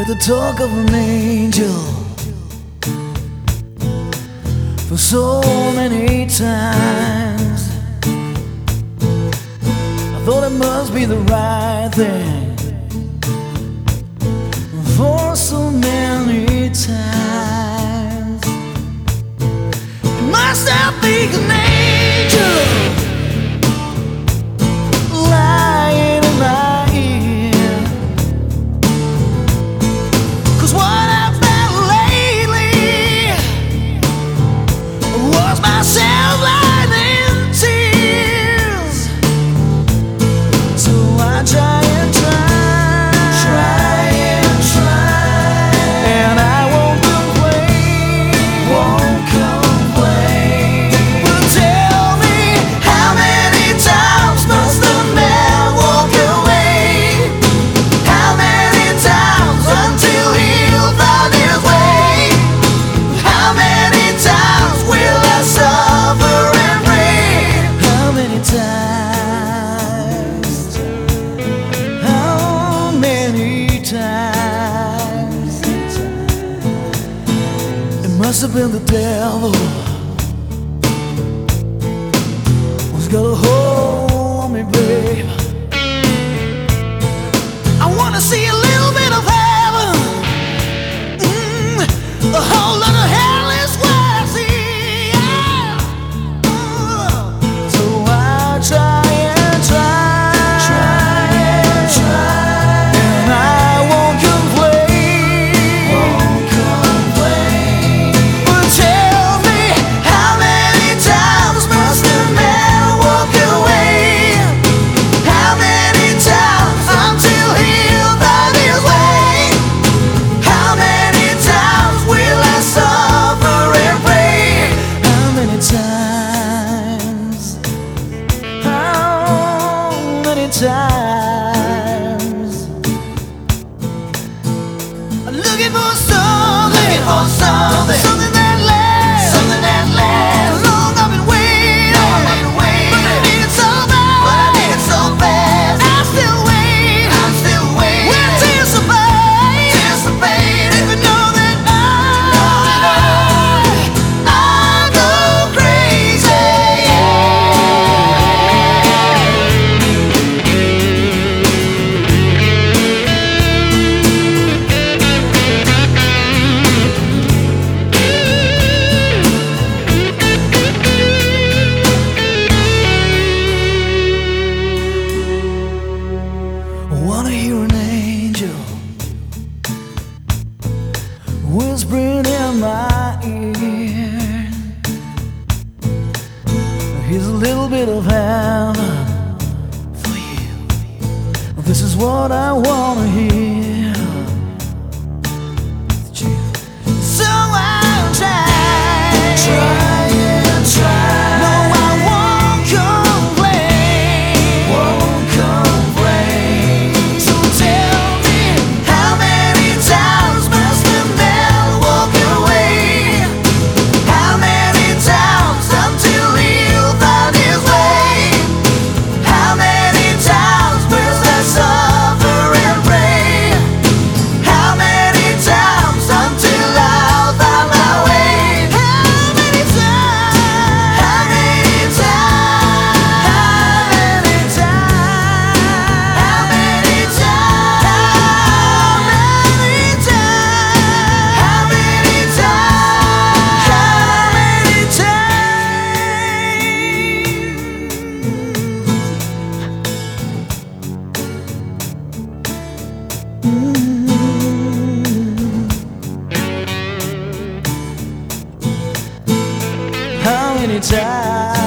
heard the talk of an angel for so many times. I thought it must be the right thing for so many times. It must have been an angel lying in my ear, 'cause what I felt lately was myself lying in tears. So I try and try and I won't complain. But tell me, how many times must the man walk away? How many times until he'll find his way? How many times will I suffer and pray? How many times? How many times? It must have been the devil who's got a hold on me, babe. I wanna see a little bit of heaven, a whole lot of hell is what I see, yeah. So I try and try, and I won't complain. But tell me, how many times must a man walk away? How many times until he'll find his way? How many times will I suffer and pray? How many times? How many times? I'm looking for something, something that lasts, How long I've been waiting, but I need it so fast, I still wait, we anticipate, even know that I go crazy. I wanna hear an angel whispering in my ear. Here's a little bit of heaven for you. This is what I wanna hear. So I'll try and try. No, I won't complain. So tell me, how many times must a man walk away? How many times until he'll find his way? How many times will I suffer and pray? How many times until I'll find my way? How many times? How many times? How many times? How many times? How many times? How many times? How many times?